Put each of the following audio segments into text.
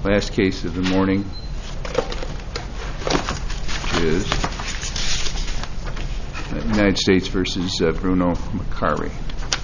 Last case of the morning, which is United States versus Bruno Macari.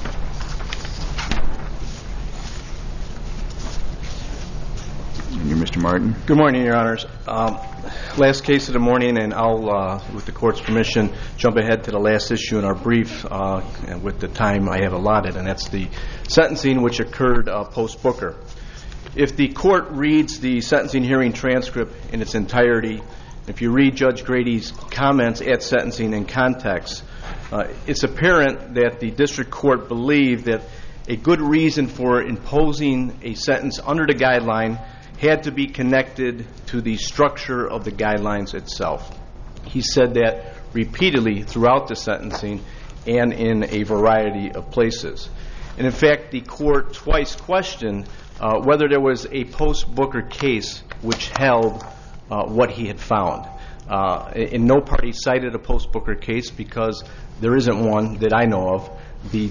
And you're Mr. Martin. Good morning, Your Honors. Last case of the morning, and I'll, with the Court's permission, jump ahead to the last issue in our brief with the time I have allotted, and that's the sentencing which occurred post-Booker. If the Court reads the sentencing hearing transcript in its entirety, if you read Judge Grady's comments at sentencing in context, it's apparent that the District Court believed that a good reason for imposing a sentence under the guideline had to be connected to the structure of the guidelines itself. He said that repeatedly throughout the sentencing and in a variety of places. And in fact, the Court twice questioned whether there was a post-Booker case which held what he had found. In no party cited a post-Booker case because there isn't one that I know of. The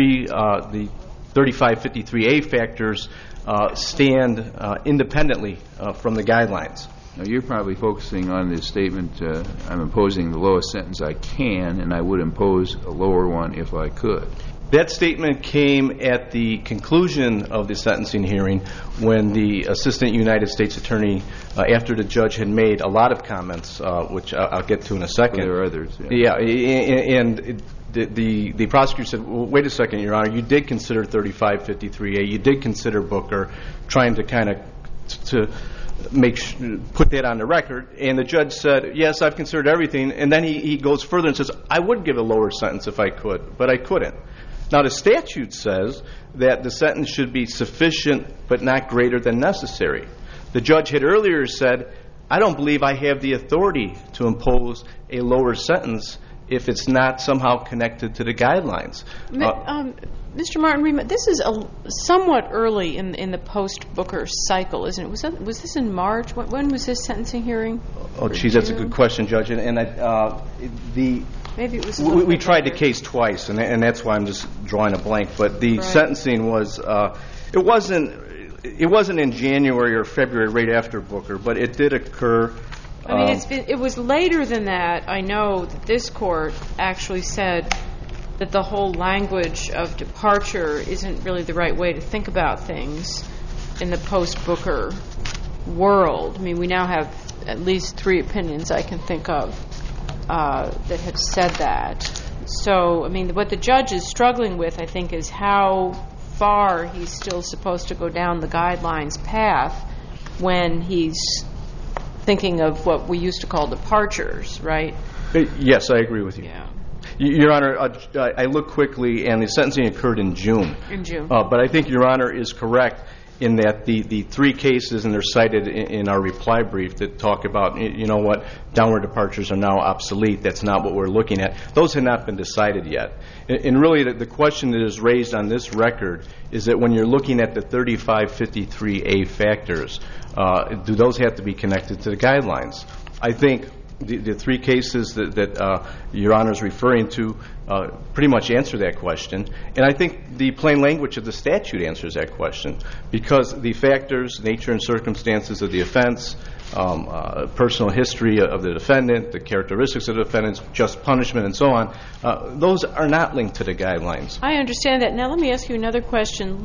3553A factors stand independently from the guidelines. Now, you're probably focusing on this statement, I'm imposing the lowest sentence I can, and I would impose a lower one if I could. That statement came at the conclusion of the sentencing hearing when the Assistant United States Attorney, after the judge had made a lot of comments, which I'll get to in a second. Well, there are others. Yeah, and the prosecutor said, well, wait a second, Your Honor, you did consider 3553A, you did consider Booker, trying to kind of put that on the record. And the judge said, yes, I've considered everything. And then he goes further and says, I would give a lower sentence if I could, but I couldn't. Now, the statute says that the sentence should be sufficient but not greater than necessary. The judge had earlier said, I don't believe I have the authority to impose a lower sentence if it's not somehow connected to the guidelines. Mr. Martin, this is somewhat early in the post-Booker cycle, isn't it? Was this in March? When was this sentencing hearing? Oh, geez, that's a good question, Judge. Maybe it was. We tried the case twice, and that's why I'm just drawing a blank. But the sentencing was it wasn't in January or February, right after Booker, but it did occur. I mean, it was later than that. I know that this court actually said that the whole language of departure isn't really the right way to think about things in the post-Booker world. I mean, we now have at least 3 opinions I can think of that have said that. So, I mean, what the judge is struggling with, I think, is how far he's still supposed to go down the guidelines path when he's thinking of what we used to call departures, right? Yes, I agree with you. Yeah. Your Honor, I looked quickly, and the sentencing occurred in June. In June. But I think Your Honor is correct in that the 3 cases, and they're cited in our reply brief, that talk about, you know what, downward departures are now obsolete. That's not what we're looking at. Those have not been decided yet. And really, the question that is raised on this record is that when you're looking at the 3553A factors, do those have to be connected to the guidelines? I think the 3 cases that Your Honor is referring to pretty much answer that question. And I think the plain language of the statute answers that question, because the factors, nature and circumstances of the offense, personal history of the defendant, the characteristics of the defendant's just punishment, and so on, those are not linked to the guidelines. I understand that. Now let me ask you another question.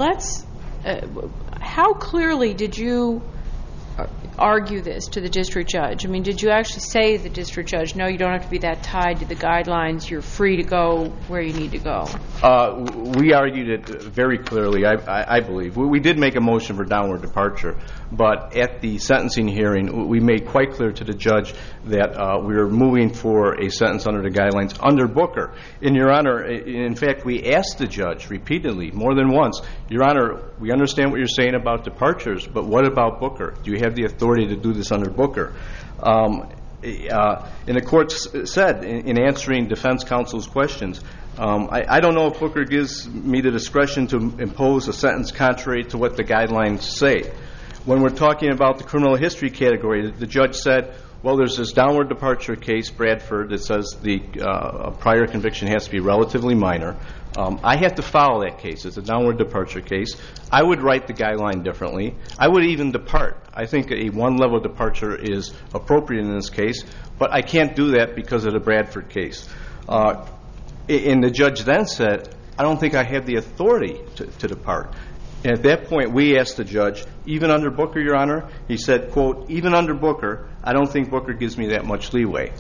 How clearly did you argue this to the district judge? I mean, did you actually say to the district judge, no, you don't have to be that tied to the guidelines, you're free to go where you need to go? We argued it very clearly, I believe. We did make a motion for downward departure, but at the sentencing hearing, we made quite clear to the judge that we were moving for a sentence under the guidelines under Booker. And, Your Honor, in fact, we asked the judge repeatedly, more than once, Your Honor, we understand what you're saying about departures, but what about Booker? Do you have the authority to do this under Booker? And the court said, in answering defense counsel's questions, I don't know if Booker gives me the discretion to impose a sentence contrary to what the guidelines say. When we're talking about the criminal history category, the judge said, Well, there's this downward departure case, Bradford, that says the prior conviction has to be relatively minor. I have to follow that case. It's a downward departure case. I would write the guideline differently. I would even depart. I think a one-level departure is appropriate in this case, but I can't do that because of the Bradford case. And the judge then said, I don't think I have the authority to depart. And at that point, we asked the judge, even under Booker, Your Honor, he said, quote, even under Booker, I don't think Booker gives me that much leeway.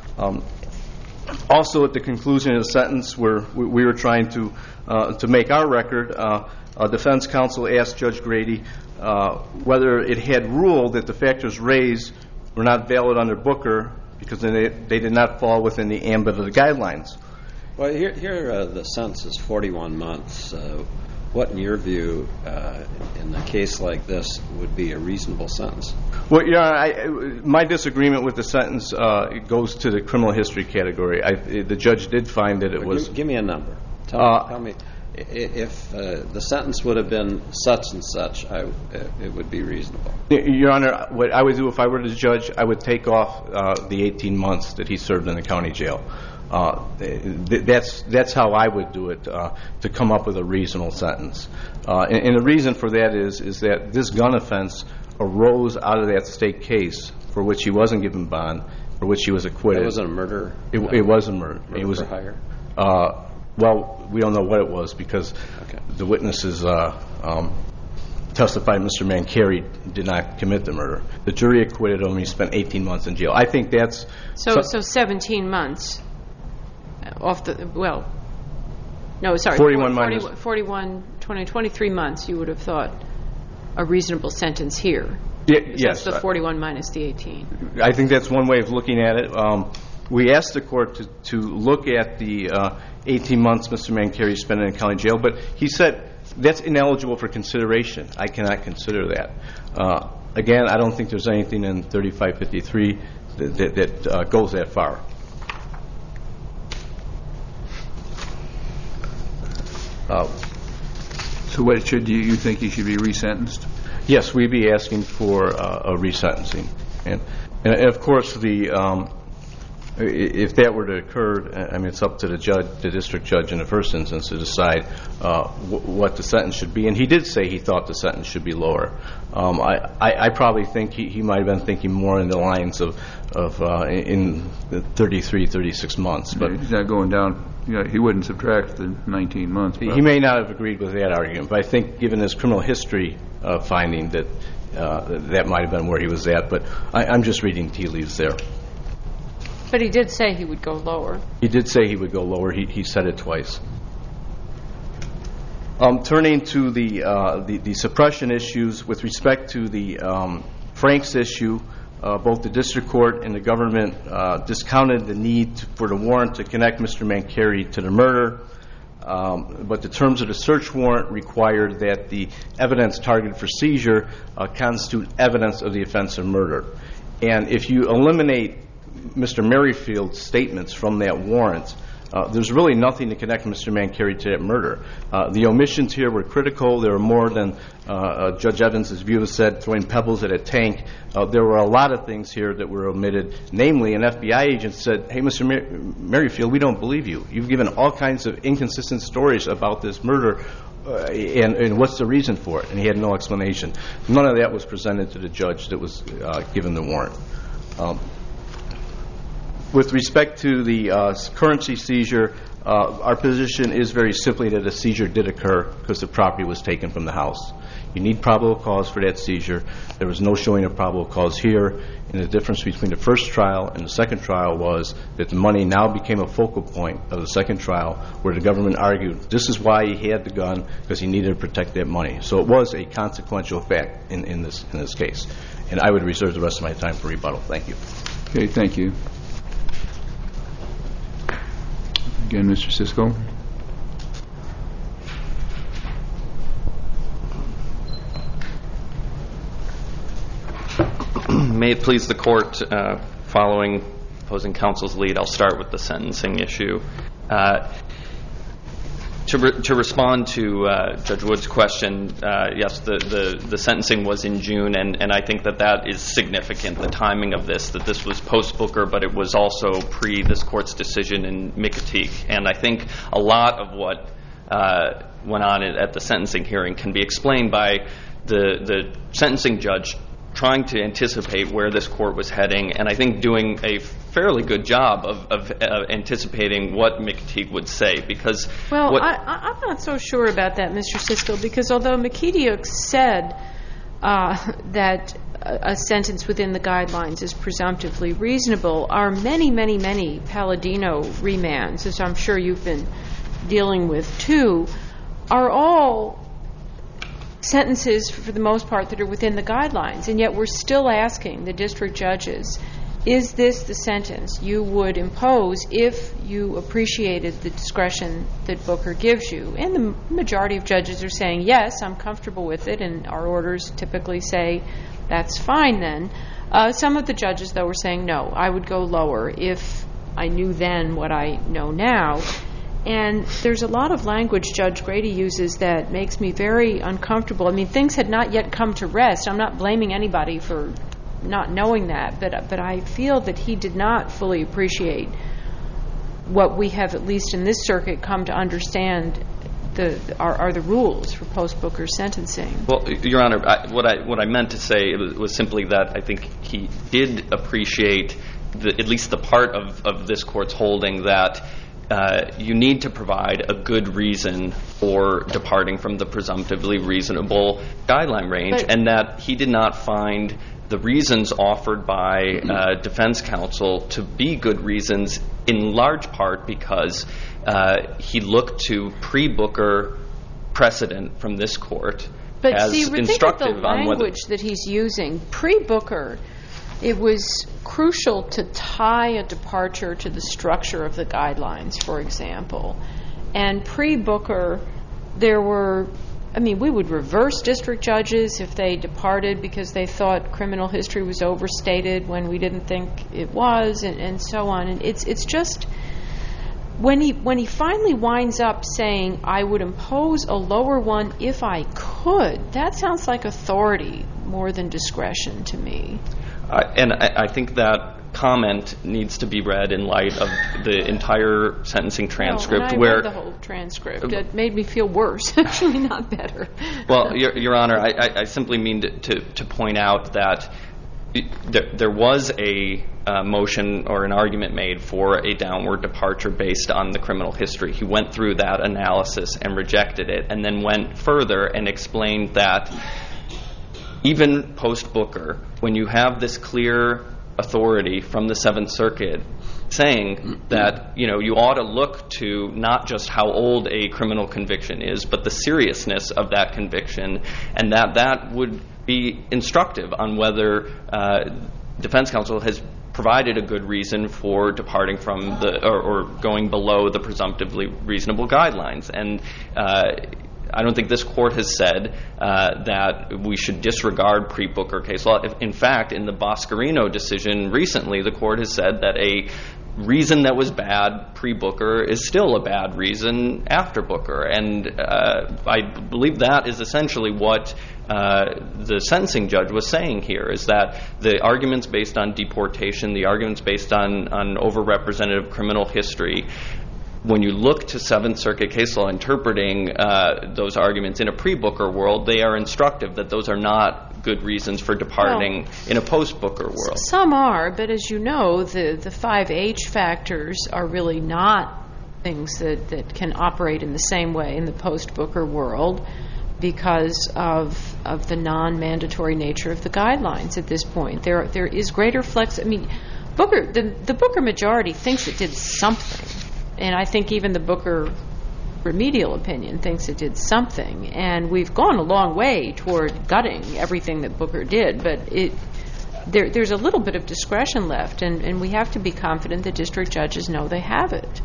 Also, at the conclusion of the sentence where we were trying to make our record, defense counsel asked Judge Grady whether it had ruled that the factors raised were not valid under Booker because they did not fall within the ambit of the guidelines. Well, here the sentence is 41 months. What, in your view, in a case like this, would be a reasonable sentence? Well, my disagreement with the sentence goes to the criminal history category. The judge did find that it was... Give me a number. Tell me. If the sentence would have been such and such, it would be reasonable. Your Honor, what I would do if I were the judge, I would take off the 18 months that he served in the county jail. That's how I would do it to come up with a reasonable sentence. And the reason for that is that this gun offense arose out of that state case for which he wasn't given bond, for which he was acquitted. It wasn't a murder? It was a murder. Murder for hire? Well, we don't know what it was because the witnesses testified Mr. Mancari did not commit the murder. The jury acquitted him. He spent 18 months in jail. I think that's... So 17 months off the... Well, no, sorry. 23 months you would have thought a reasonable sentence here. Yes. That's the 41 minus the 18. I think that's one way of looking at it. We asked the court to look at the 18 months Mr. Mancari spent in county jail, but he said that's ineligible for consideration. I cannot consider that. Again, I don't think there's anything in 3553 that goes that far. So what should you think he should be resentenced? Yes, we'd be asking for a resentencing. And of course, if that were to occur, I mean, it's up to the district judge in the first instance to decide what the sentence should be. And he did say he thought the sentence should be lower. I probably think he might have been thinking more in the lines of in the 33, 36 months. But he's not going down. He wouldn't subtract the 19 months. He may not have agreed with that argument, but I think given his criminal history finding that that might have been where he was at. But I'm just reading tea leaves there. But he did say he would go lower. He did say he would go lower. He said it twice. Turning to the suppression issues with respect to the Franks issue, both the district court and the government discounted the need for the warrant to connect Mr. Mancari to the murder, but the terms of the search warrant required that the evidence targeted for seizure constitute evidence of the offense of murder. And if you eliminate Mr. Merrifield's statements from that warrant, there's really nothing to connect Mr. Mancari to that murder. The omissions here were critical. There were more than Judge Evans' view said, throwing pebbles at a tank. There were a lot of things here that were omitted. Namely, an FBI agent said, hey, Mr. Merrifield, we don't believe you. You've given all kinds of inconsistent stories about this murder, and what's the reason for it? And he had no explanation. None of that was presented to the judge that was given the warrant. With respect to the currency seizure, our position is very simply that a seizure did occur because the property was taken from the house. You need probable cause for that seizure. There was no showing of probable cause here. And the difference between the first trial and the second trial was that the money now became a focal point of the second trial where the government argued this is why he had the gun, because he needed to protect that money. So it was a consequential fact in this case. And I would reserve the rest of my time for rebuttal. Thank you. Okay, thank you. Again, Mr. Sisko. May it please the court, following opposing counsel's lead, I'll start with the sentencing issue. To To respond to Judge Wood's question, yes, the sentencing was in June, and I think that is significant, the timing of this, that this was post-Booker, but it was also pre this Court's decision in McAteek. And I think a lot of what went on at the sentencing hearing can be explained by the sentencing judge trying to anticipate where this Court was heading, and I think doing a fairly good job of anticipating what McAteek would say, because... Well, I'm not so sure about that, Mr. Siskel, because although McAteek said that a sentence within the guidelines is presumptively reasonable, our many, many, many Palladino remands, as I'm sure you've been dealing with too, are all sentences, for the most part, that are within the guidelines, and yet we're still asking the district judges, is this the sentence you would impose if you appreciated the discretion that Booker gives you? And the majority of judges are saying, yes, I'm comfortable with it, and our orders typically say, that's fine then. Some of the judges, though, are saying, no, I would go lower if I knew then what I know now. And there's a lot of language Judge Grady uses that makes me very uncomfortable. I mean, things had not yet come to rest. I'm not blaming anybody for not knowing that, but I feel that he did not fully appreciate what we have, at least in this circuit, come to understand are the rules for post-Booker sentencing. Well, Your Honor, what I meant to say was simply that I think he did appreciate at least the part of this Court's holding that you need to provide a good reason for departing from the presumptively reasonable guideline range, and that he did not find the reasons offered by defense counsel to be good reasons, in large part because he looked to pre-Booker precedent from this Court as instructive on whether... But see, think of the language that he's using. Pre-Booker, it was crucial to tie a departure to the structure of the guidelines, for example. And pre-Booker, there were... I mean, we would reverse district judges if they departed because they thought criminal history was overstated when we didn't think it was, and so on. And it's just... When he finally winds up saying, I would impose a lower one if I could, that sounds like authority more than discretion to me. And I think that comment needs to be read in light of the entire sentencing transcript. And I read the whole transcript. It made me feel worse, actually, not better. Well, Your Honor, I simply mean to point out that there was a motion or an argument made for a downward departure based on the criminal history. He went through that analysis and rejected it, and then went further and explained that even post-Booker, when you have this clear authority from the Seventh Circuit saying that, you ought to look to not just how old a criminal conviction is, but the seriousness of that conviction, and that would be instructive on whether defense counsel has provided a good reason for departing from or going below the presumptively reasonable guidelines. And I don't think this Court has said that we should disregard pre-Booker case law. In fact, in the Boscarino decision recently, the Court has said that a reason that was bad pre-Booker is still a bad reason after Booker. And I believe that is essentially what the sentencing judge was saying here, is that the arguments based on deportation, the arguments based on overrepresentative criminal history, when you look to Seventh Circuit case law interpreting those arguments in a pre-Booker world, they are instructive that those are not good reasons for departing in a post-Booker world. Some are, but as you know, the 5H factors are really not things that can operate in the same way in the post-Booker world because of the non-mandatory nature of the guidelines at this point. There is greater flex. I mean, the Booker majority thinks it did something. And I think even the Booker remedial opinion thinks it did something. And we've gone a long way toward gutting everything that Booker did. But there's a little bit of discretion left. And we have to be confident that district judges know they have it.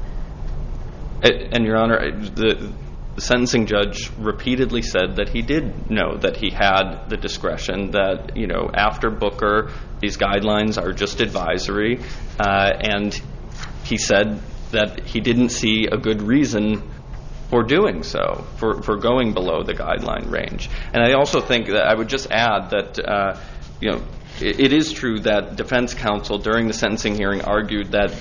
And, Your Honor, the sentencing judge repeatedly said that he did know that he had the discretion, that, after Booker, these guidelines are just advisory. And he said that he didn't see a good reason for doing so, for going below the guideline range. And I also think that I would just add that, it is true that defense counsel during the sentencing hearing argued that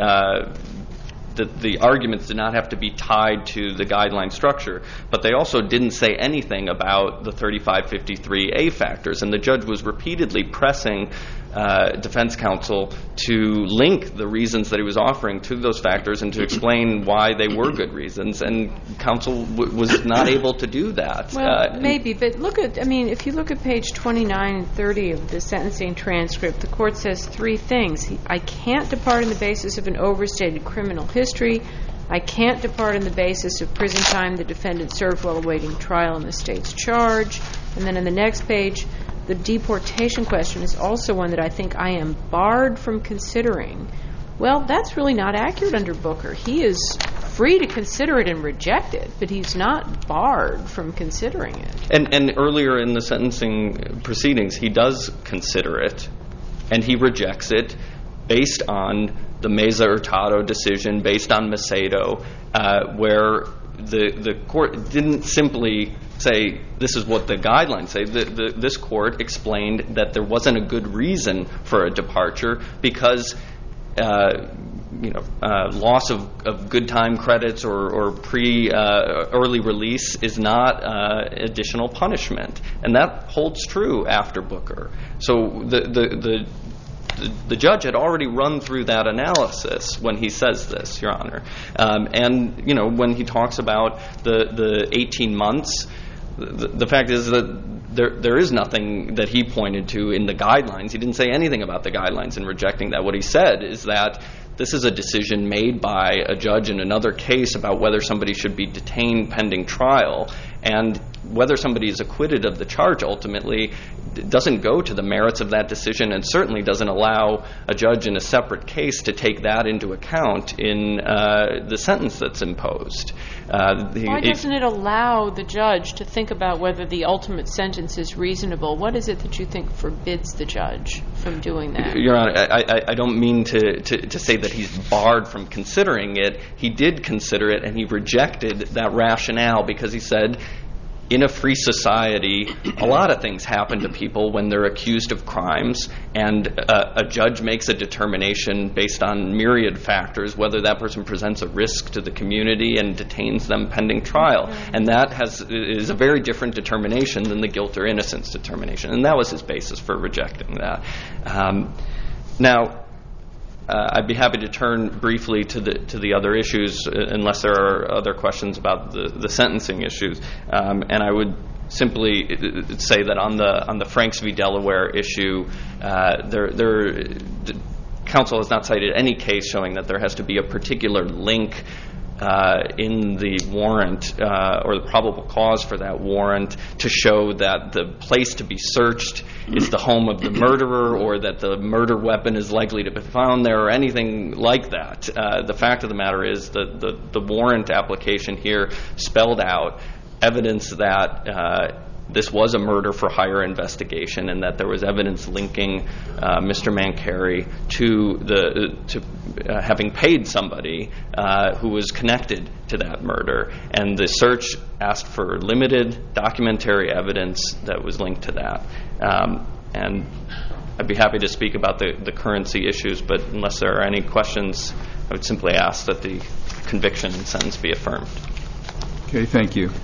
the arguments did not have to be tied to the guideline structure, but they also didn't say anything about the 3553A factors, and the judge was repeatedly pressing defense counsel to link the reasons that he was offering to those factors and to explain why they were good reasons, and counsel was not able to do that. Well, maybe, but if you look at page 29 and 30 of the sentencing transcript, the court says three things. I can't depart on the basis of an overstated criminal history. I can't depart on the basis of prison time the defendant served while awaiting trial in the state's charge. And then in the next page, the deportation question is also one that I think I am barred from considering. Well, that's really not accurate under Booker. He is free to consider it and reject it, but he's not barred from considering it. And earlier in the sentencing proceedings, he does consider it, and he rejects it based on the Meza Hurtado decision, based on Macedo, where the court didn't simply say this is what the guidelines say. This court explained that there wasn't a good reason for a departure because loss of good time credits or early release is not additional punishment, and that holds true after Booker. So the judge had already run through that analysis when he says this, Your Honor. And when he talks about the 18 months, the fact is that there is nothing that he pointed to in the guidelines. He didn't say anything about the guidelines in rejecting that. What he said is that this is a decision made by a judge in another case about whether somebody should be detained pending trial, and whether somebody is acquitted of the charge ultimately doesn't go to the merits of that decision, and certainly doesn't allow a judge in a separate case to take that into account in the sentence that's imposed. Why doesn't it allow the judge to think about whether the ultimate sentence is reasonable? What is it that you think forbids the judge from doing that? Your Honor, I don't mean to say that he's barred from considering it. He did consider it, and he rejected that rationale because he said, in a free society, a lot of things happen to people when they're accused of crimes, and a judge makes a determination based on myriad factors whether that person presents a risk to the community and detains them pending trial. And that is a very different determination than the guilt or innocence determination. And that was his basis for rejecting that. Now, I'd be happy to turn briefly to the other issues, unless there are other questions about the sentencing issues. And I would simply say that on the Franks v. Delaware issue, counsel has not cited any case showing that there has to be a particular link in the warrant or the probable cause for that warrant to show that the place to be searched is the home of the murderer, or that the murder weapon is likely to be found there, or anything like that. The fact of the matter is that the warrant application here spelled out evidence that this was a murder for hire investigation, and that there was evidence linking Mr. Mancari to having paid somebody who was connected to that murder. And the search asked for limited documentary evidence that was linked to that. And I'd be happy to speak about the currency issues, but unless there are any questions, I would simply ask that the conviction and sentence be affirmed. Okay, thank you.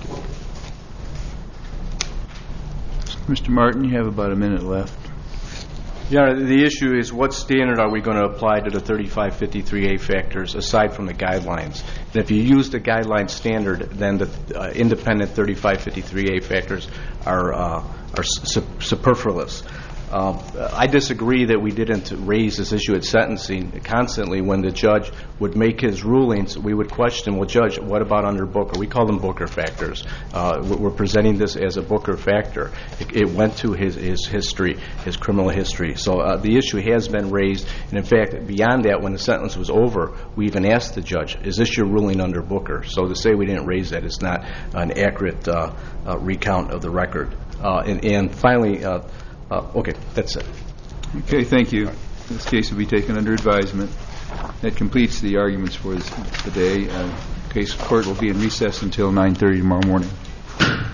Mr. Martin, you have about a minute left. Yeah, the issue is what standard are we going to apply to the 3553A factors aside from the guidelines? And if you use the guideline standard, then the independent 3553A factors are superfluous. I disagree that we didn't raise this issue at sentencing. Constantly, when the judge would make his rulings, we would question, well, Judge, what about under Booker? We call them Booker factors. We're presenting this as a Booker factor. It went to his history, his criminal history. So the issue has been raised. And in fact, beyond that, when the sentence was over, we even asked the judge, is this your ruling under Booker? So to say we didn't raise that is not an accurate recount of the record. And finally, okay, that's it. Okay, thank you. This case will be taken under advisement. That completes the arguments for today. Case court will be in recess until 9:30 tomorrow morning.